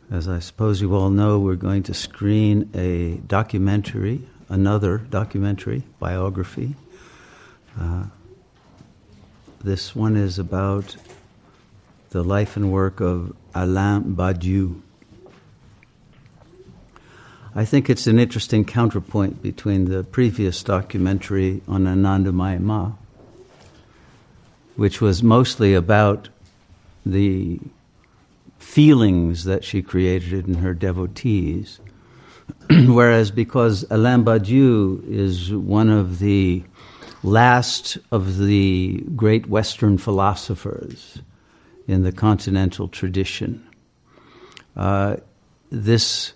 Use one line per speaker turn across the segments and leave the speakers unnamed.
As I suppose you all know, we're going to screen another documentary, biography. This one is about the life and work of Alain Badiou. I think it's an interesting counterpoint between the previous documentary on Anandamayi Ma, which was mostly about the feelings that she created in her devotees, whereas because Alain Badiou is one of the last of the great Western philosophers in the continental tradition, this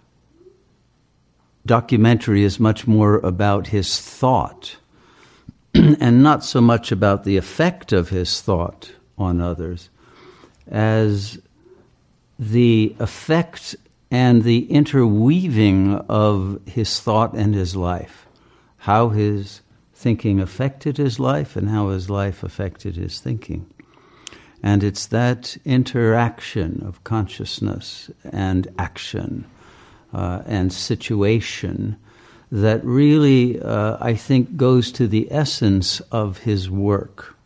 documentary is much more about his thought and not so much about the effect of his thought on others as the effect and the interweaving of his thought and his life, how his thinking affected his life and how his life affected his thinking. And it's that interaction of consciousness and action and situation that really, I think, goes to the essence of his work.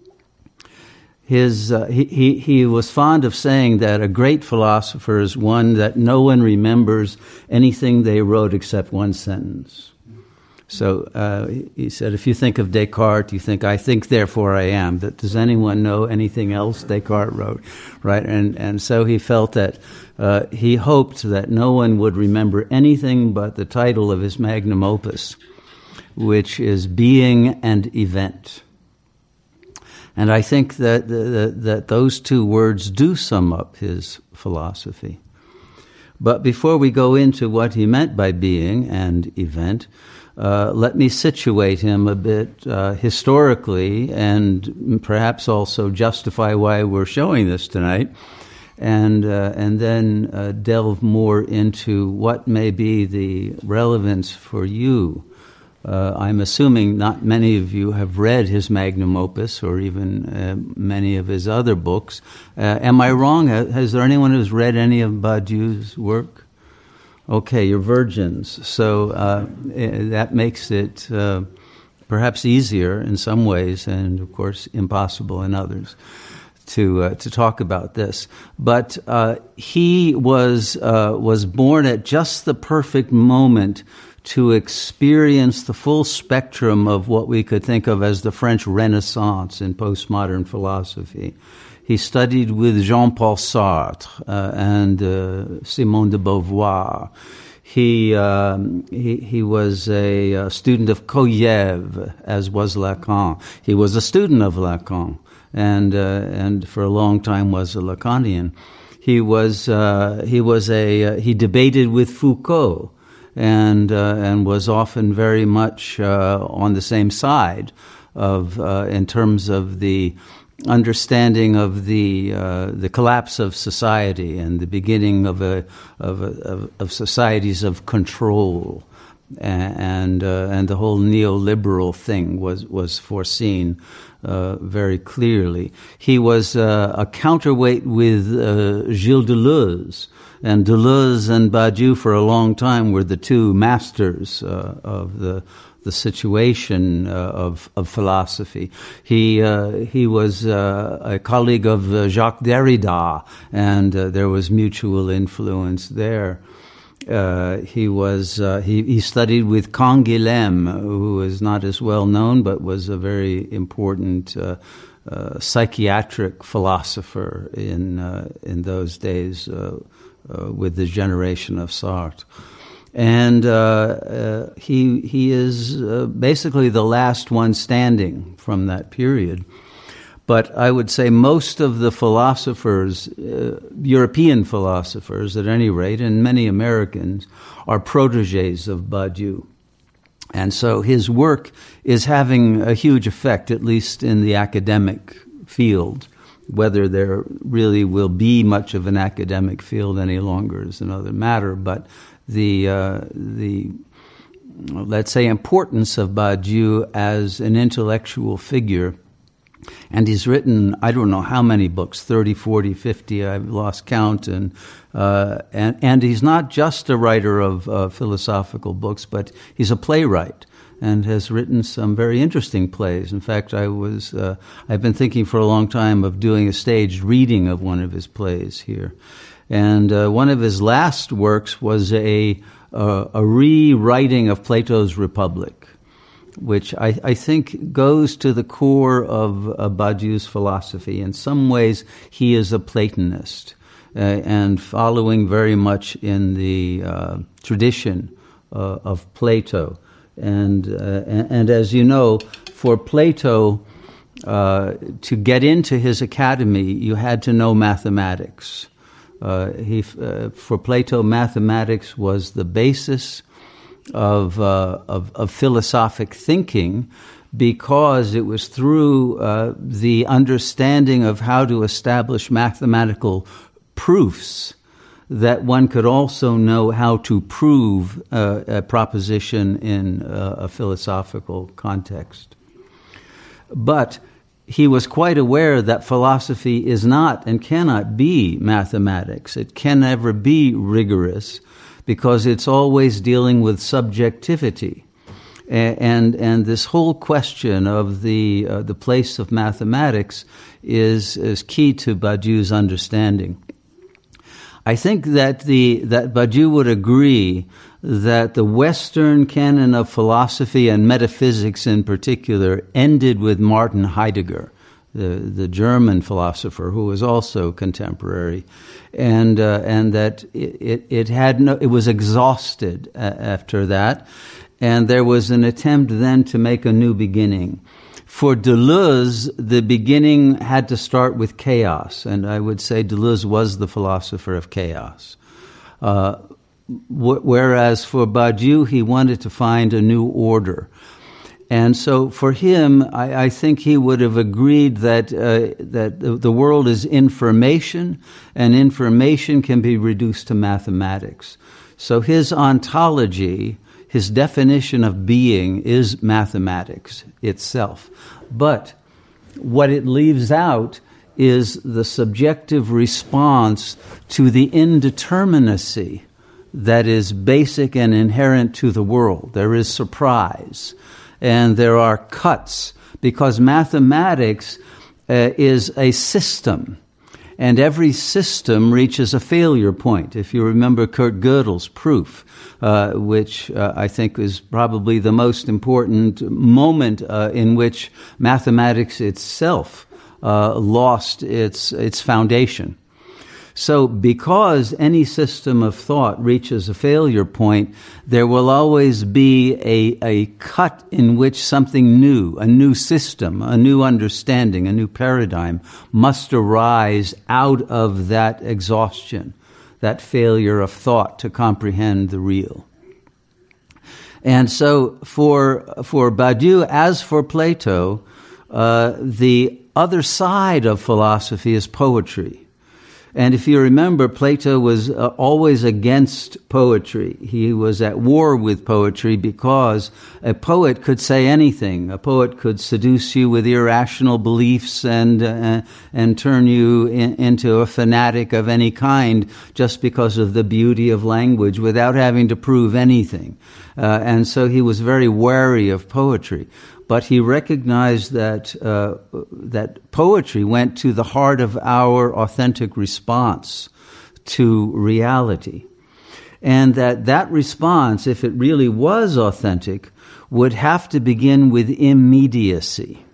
He was fond of saying that a great philosopher is one that no one remembers anything they wrote except one sentence. So he said, if you think of Descartes, you think, I think, therefore I am. Does anyone know anything else Descartes wrote? Right? And so he felt that he hoped that no one would remember anything but the title of his magnum opus, which is Being and Event. And I think that that those two words do sum up his philosophy. But before we go into what he meant by being and event, let me situate him a bit historically and perhaps also justify why we're showing this tonight, and then delve more into what may be the relevance for you. I'm assuming not many of you have read his magnum opus or even many of his other books. Am I wrong? Has there anyone who's read any of Badiou's work? Okay, you're virgins. So that makes it perhaps easier in some ways and, of course, impossible in others to talk about this. But he was born at just the perfect moment to experience the full spectrum of what we could think of as the French Renaissance in postmodern philosophy. He studied with Jean-Paul Sartre and Simone de Beauvoir. He was a student of Koyev, as was Lacan. He was a student of Lacan, and for a long time was a Lacanian. He debated with Foucault, and was often very much on the same side of in terms of the understanding of the collapse of society and the beginning of societies of control, and the whole neoliberal thing was foreseen very clearly. He was a counterweight with Gilles Deleuze. And Deleuze and Badiou for a long time were the two masters of the situation of philosophy. He was a colleague of Jacques Derrida, and there was mutual influence there. He studied with Canguilhem, who is not as well known, but was a very important psychiatric philosopher in those days. With the generation of Sartre. And he is basically the last one standing from that period. But I would say most of the philosophers, European philosophers at any rate, and many Americans, are protégés of Badiou. And so his work is having a huge effect, at least in the academic field. Whether there really will be much of an academic field any longer is another matter. But the let's say importance of Badiou as an intellectual figure And he's written, I don't know how many books, 30, 40, 50, I've lost count. And he's not just a writer of philosophical books, but he's a playwright and has written some very interesting plays. In fact, I've been thinking for a long time of doing a staged reading of one of his plays here. And one of his last works was a rewriting of Plato's Republic, which I think goes to the core of Badiou's philosophy. In some ways, he is a Platonist and following very much in the tradition of Plato. And as you know, for Plato to get into his academy, you had to know mathematics. For Plato, mathematics was the basis of philosophic thinking, because it was through the understanding of how to establish mathematical proofs that one could also know how to prove a proposition in a philosophical context. But he was quite aware that philosophy is not and cannot be mathematics. It can never be rigorous, because it's always dealing with subjectivity. And this whole question of the place of mathematics is key to Badiou's understanding. I think that Badiou would agree that the Western canon of philosophy and metaphysics in particular ended with Martin Heidegger, the German philosopher who was also contemporary, and that it was exhausted after that, and there was an attempt then to make a new beginning. For Deleuze, the beginning had to start with chaos, and I would say Deleuze was the philosopher of chaos. Whereas for Badiou, he wanted to find a new order. And so for him, I think he would have agreed that the world is information, and information can be reduced to mathematics. So his ontology, his definition of being, is mathematics itself. But what it leaves out is the subjective response to the indeterminacy that is basic and inherent to the world. There is surprise, and there are cuts, because mathematics is a system, and every system reaches a failure point. If you remember Kurt Gödel's proof, which I think is probably the most important moment in which mathematics itself lost its foundation. So because any system of thought reaches a failure point, there will always be a cut in which something new, a new system, a new understanding, a new paradigm must arise out of that exhaustion, that failure of thought to comprehend the real. And so for Badiou, as for Plato, the other side of philosophy is poetry. And if you remember, Plato was always against poetry. He was at war with poetry because a poet could say anything. A poet could seduce you with irrational beliefs and turn you into a fanatic of any kind just because of the beauty of language without having to prove anything. And so he was very wary of poetry. But he recognized that poetry went to the heart of our authentic response to reality. And that response, if it really was authentic, would have to begin with immediacy.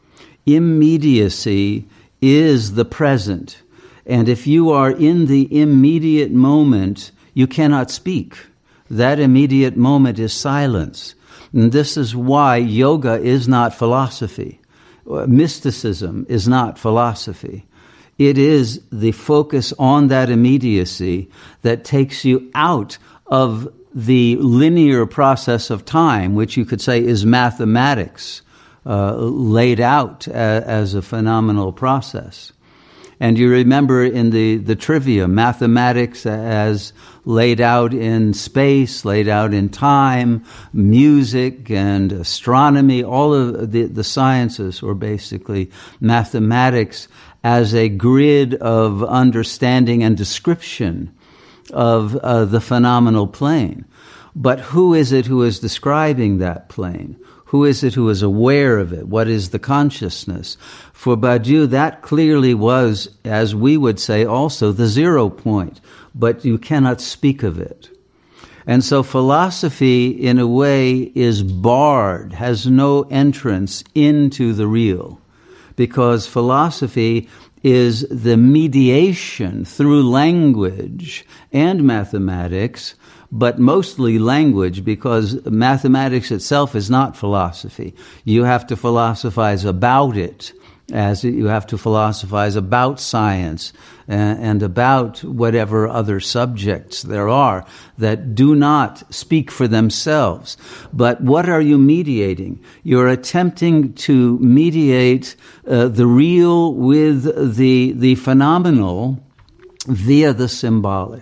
Immediacy is the present. And if you are in the immediate moment, you cannot speak. That immediate moment is silence. And this is why yoga is not philosophy. Mysticism is not philosophy. It is the focus on that immediacy that takes you out of the linear process of time, which you could say is mathematics laid out as a phenomenal process. And you remember in the trivia, mathematics as laid out in space, laid out in time, music and astronomy, all of the sciences were basically mathematics as a grid of understanding and description of the phenomenal plane. But who is it who is describing that plane? Who is it who is aware of it? What is the consciousness? For Badiou, that clearly was, as we would say, also the 0 point, but you cannot speak of it. And so philosophy, in a way, is barred, has no entrance into the real, because philosophy is the mediation through language and mathematics, but mostly language, because mathematics itself is not philosophy. You have to philosophize about it, as you have to philosophize about science and about whatever other subjects there are that do not speak for themselves. But what are you mediating? You're attempting to mediate the real with the phenomenal via the symbolic.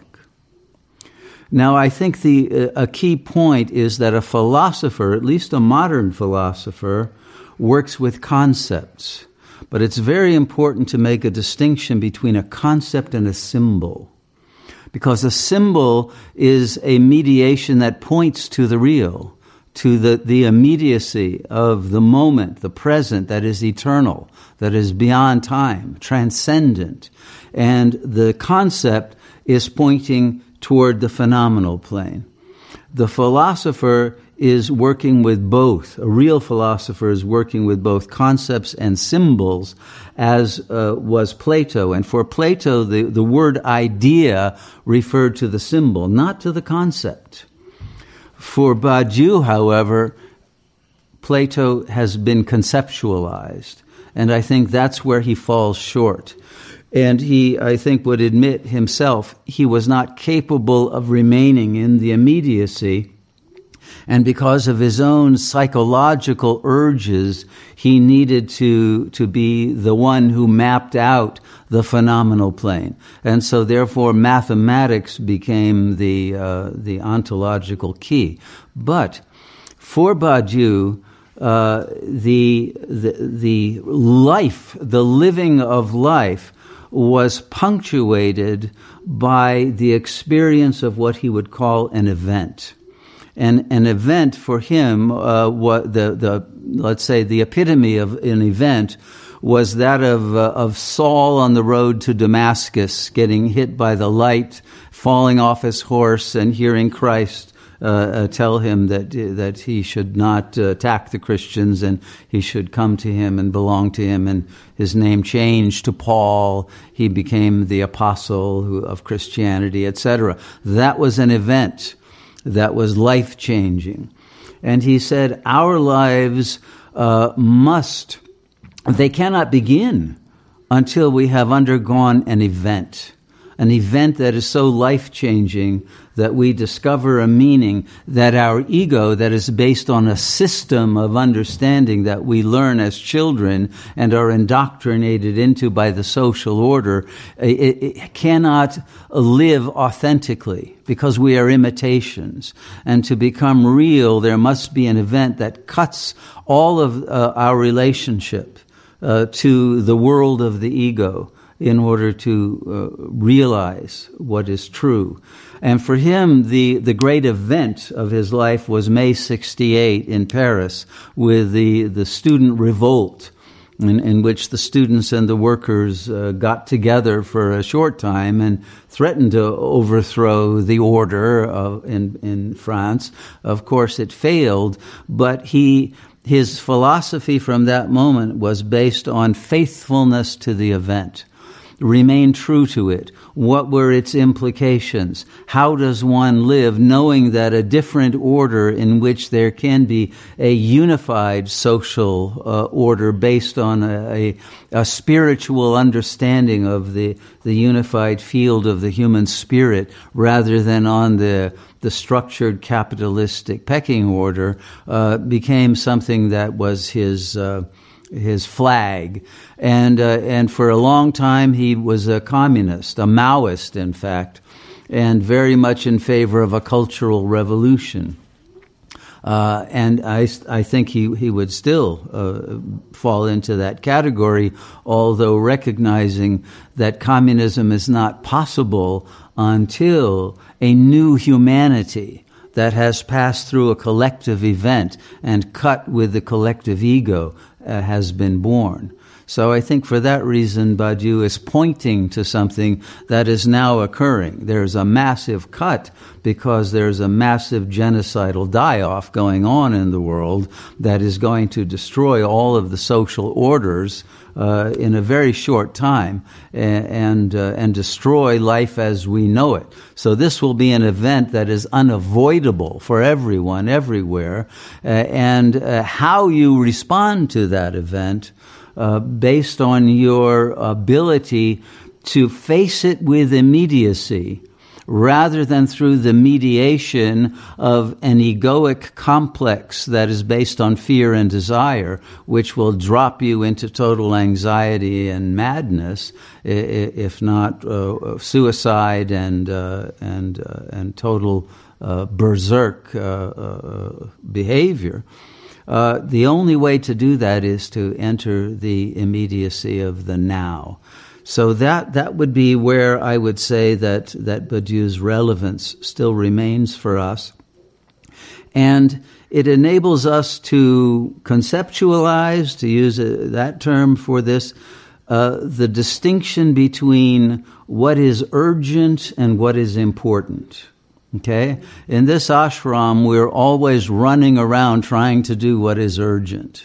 Now, I think a key point is that a philosopher, at least a modern philosopher, works with concepts. But it's very important to make a distinction between a concept and a symbol. Because a symbol is a mediation that points to the real, to the immediacy of the moment, the present, that is eternal, that is beyond time, transcendent. And the concept is pointing toward the phenomenal plane. The philosopher is working with both. A real philosopher is working with both concepts and symbols, as was Plato. And for Plato, the word idea referred to the symbol, not to the concept. For Badiou, however, Plato has been conceptualized. And I think that's where he falls short. And he, I think, would admit himself he was not capable of remaining in the immediacy. And because of his own psychological urges, he needed to be the one who mapped out the phenomenal plane. And so therefore mathematics became the ontological key. But for Badiou, the life, the living of life, was punctuated by the experience of what he would call an event. And an event for him, let's say the epitome of an event was that of Saul on the road to Damascus, getting hit by the light, falling off his horse, and hearing Christ tell him that he should not attack the Christians and he should come to him and belong to him. And his name changed to Paul. He became the apostle of Christianity, etc. That was an event that was life-changing. And he said, our lives they cannot begin until we have undergone an event that is so life-changing that we discover a meaning that our ego, that is based on a system of understanding that we learn as children and are indoctrinated into by the social order, it cannot live authentically because we are imitations. And to become real, there must be an event that cuts all of our relationship to the world of the ego in order to realize what is true. And for him, the great event of his life was May 1968 in Paris with the student revolt, in which the students and the workers got together for a short time and threatened to overthrow the order in France. Of course, it failed, but his philosophy from that moment was based on faithfulness to the event. Remain true to it. What were its implications? How does one live knowing that a different order in which there can be a unified social order based on a spiritual understanding of the unified field of the human spirit rather than on the structured capitalistic pecking order became something that was his flag. And for a long time he was a communist, a Maoist in fact, and very much in favor of a cultural revolution. And I think he would still fall into that category, although recognizing that communism is not possible until a new humanity that has passed through a collective event and cut with the collective ego has been born. So I think for that reason, Badiou is pointing to something that is now occurring. There's a massive cut because there's a massive genocidal die-off going on in the world that is going to destroy all of the social orders in a very short time and destroy life as we know it. So this will be an event that is unavoidable for everyone, everywhere. And how you respond to that event based on your ability to face it with immediacy rather than through the mediation of an egoic complex that is based on fear and desire, which will drop you into total anxiety and madness, if not suicide and total berserk behavior. The only way to do that is to enter the immediacy of the now. So that would be where I would say that Badiou's relevance still remains for us. And it enables us to conceptualize, to use that term for this, the distinction between what is urgent and what is important. Okay? In this ashram, we're always running around trying to do what is urgent.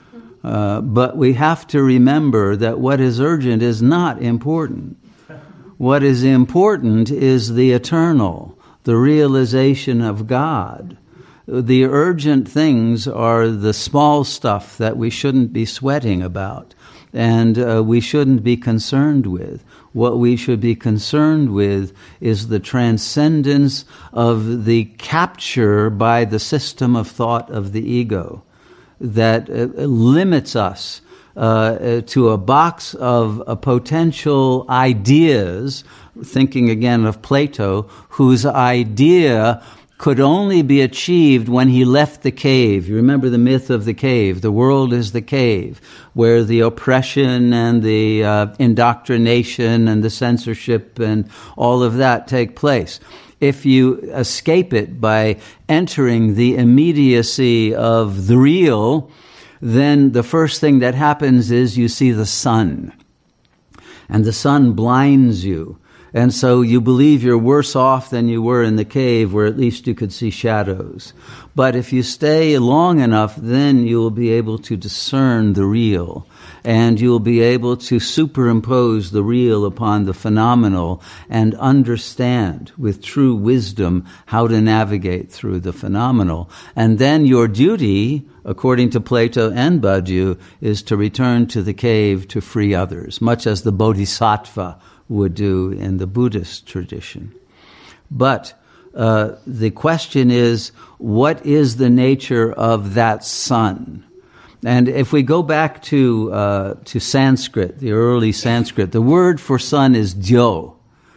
But we have to remember that what is urgent is not important. What is important is the eternal, the realization of God. The urgent things are the small stuff that we shouldn't be sweating about and we shouldn't be concerned with. What we should be concerned with is the transcendence of the capture by the system of thought of the ego that limits us to a box of potential ideas, thinking again of Plato, whose idea could only be achieved when he left the cave. You remember the myth of the cave. The world is the cave, where the oppression and the indoctrination and the censorship and all of that take place. If you escape it by entering the immediacy of the real, then the first thing that happens is you see the sun. And the sun blinds you. And so you believe you're worse off than you were in the cave, where at least you could see shadows. But if you stay long enough, then you will be able to discern the real. And you will be able to superimpose the real upon the phenomenal and understand with true wisdom how to navigate through the phenomenal. And then your duty, according to Plato and Badiou, is to return to the cave to free others, much as the Bodhisattva would do in the Buddhist tradition. But the question is, what is the nature of that sun? And if we go back to Sanskrit, the early Sanskrit, the word for sun is Dyo.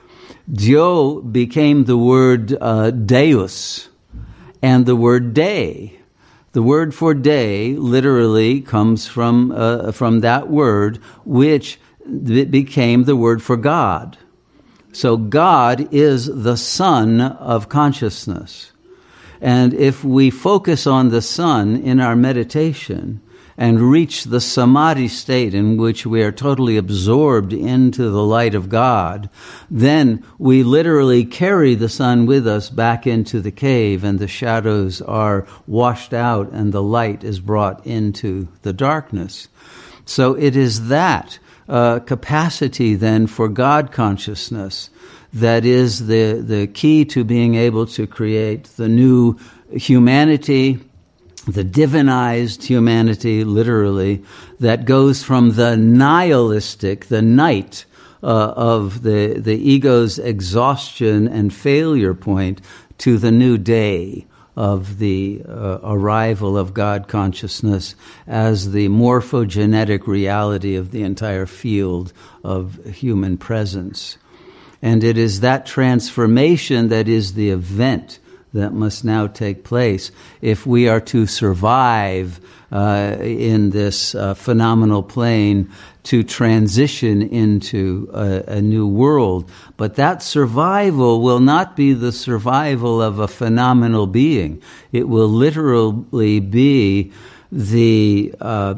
Dyo became the word Deus and the word day. The word for day literally comes from that word, which became the word for God. So God is the sun of consciousness. And if we focus on the sun in our meditation and reach the samadhi state in which we are totally absorbed into the light of God, then we literally carry the sun with us back into the cave, and the shadows are washed out and the light is brought into the darkness. So it is that capacity then for God consciousness that is the key to being able to create the new humanity, the divinized humanity, literally, that goes from the nihilistic, the night of the ego's exhaustion and failure point to the new day of the arrival of God consciousness as the morphogenetic reality of the entire field of human presence. And it is that transformation that is the event that must now take place if we are to survive in this phenomenal plane, to transition into a new world. But that survival will not be the survival of a phenomenal being. It will literally be the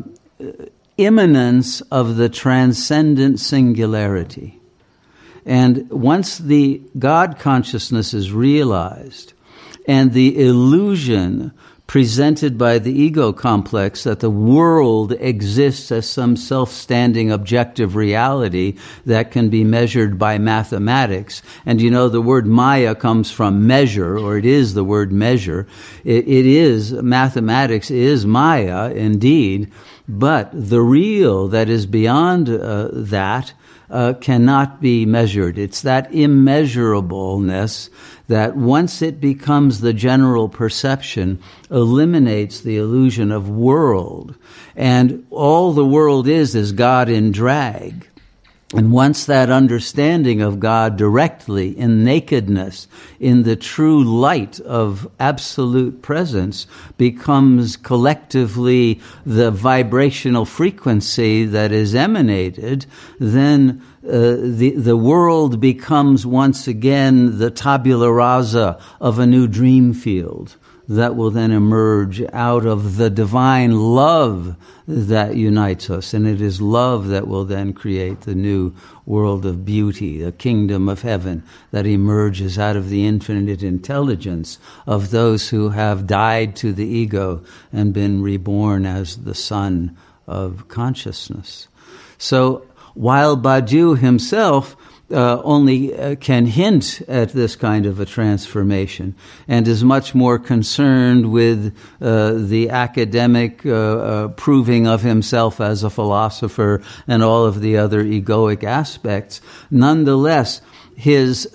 immanence of the transcendent singularity. And once the God consciousness is realized, and the illusion presented by the ego complex that the world exists as some self-standing objective reality that can be measured by mathematics. And you know, the word Maya comes from measure, or it is the word measure. It is, mathematics is Maya indeed, but the real that is beyond that cannot be measured. It's that immeasurableness that once it becomes the general perception, eliminates the illusion of world. And all the world is God in drag. And once that understanding of God directly, in nakedness, in the true light of absolute presence, becomes collectively the vibrational frequency that is emanated, then the world becomes once again the tabula rasa of a new dream field that will then emerge out of the divine love that unites us. And it is love that will then create the new world of beauty, the kingdom of heaven that emerges out of the infinite intelligence of those who have died to the ego and been reborn as the son of consciousness. So while Badiou himself only can hint at this kind of a transformation and is much more concerned with the academic proving of himself as a philosopher and all of the other egoic aspects, nonetheless, his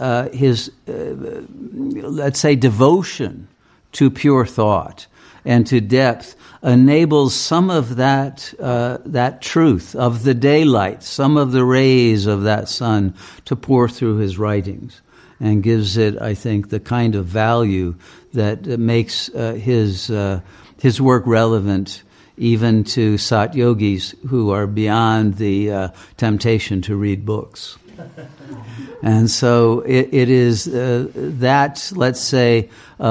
let's say, devotion to pure thought and to depth enables some of that truth of the daylight, some of the rays of that sun to pour through his writings, and gives it, I think, the kind of value that makes his work relevant even to Sat Yogis who are beyond the temptation to read books. And so it is that, let's say,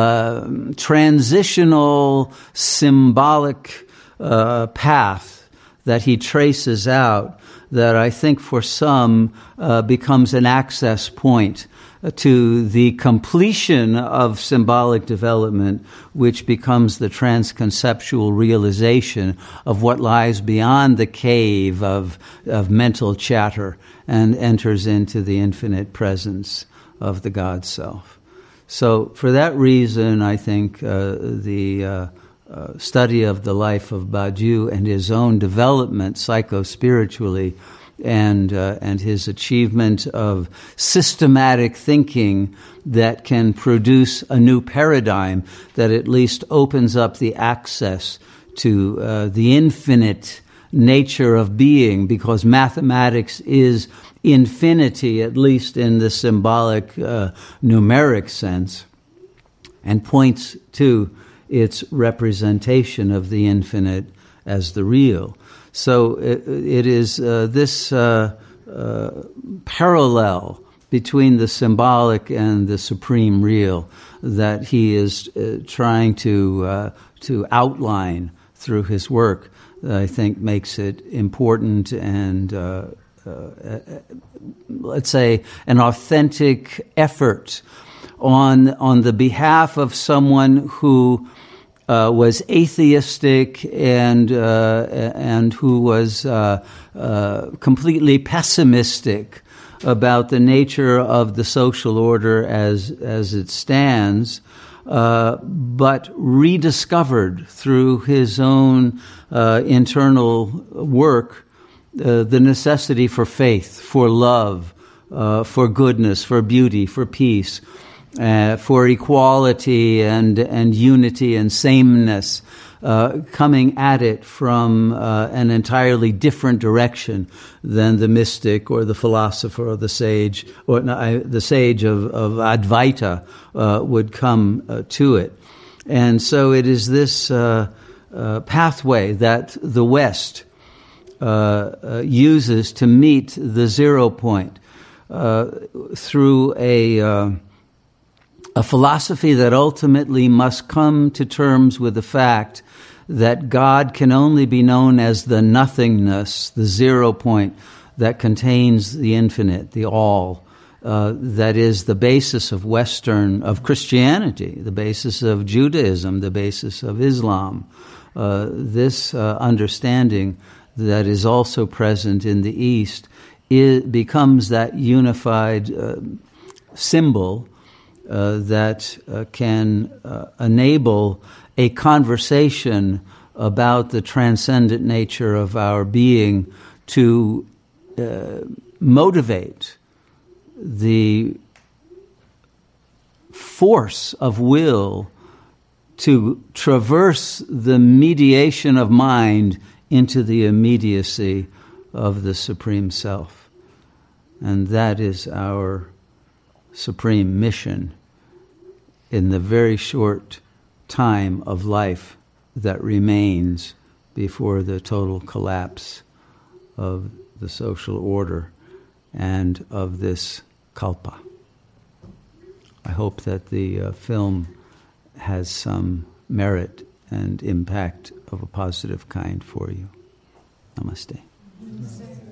transitional symbolic path that he traces out that I think for some becomes an access point to the completion of symbolic development, which becomes the transconceptual realization of what lies beyond the cave of mental chatter and enters into the infinite presence of the God self. So for that reason, I think the study of the life of Badiou and his own development psycho-spiritually and his achievement of systematic thinking that can produce a new paradigm that at least opens up the access to the infinite nature of being, because mathematics is infinity, at least in the symbolic numeric sense, and points to its representation of the infinite as the real. So it is this parallel between the symbolic and the supreme real that he is trying to outline through his work, that I think makes it important and let's say an authentic effort on the behalf of someone who was atheistic and who was completely pessimistic about the nature of the social order as it stands, but rediscovered through his own internal work the necessity for faith, for love, for goodness, for beauty, for peace, for equality and unity and sameness, coming at it from an entirely different direction than the mystic or the philosopher or the sage, or the sage of Advaita would come to it. And so it is this pathway that the West uses to meet the 0 point through a philosophy that ultimately must come to terms with the fact that God can only be known as the nothingness, the 0 point that contains the infinite, the all. That is the basis of Christianity, the basis of Judaism, the basis of Islam. This understanding that is also present in the East, it becomes that unified symbol that can enable a conversation about the transcendent nature of our being to motivate the force of will to traverse the mediation of mind into the immediacy of the Supreme Self. And that is our supreme mission in the very short time of life that remains before the total collapse of the social order and of this kalpa. I hope that the film has some merit and impact of a positive kind for you. Namaste.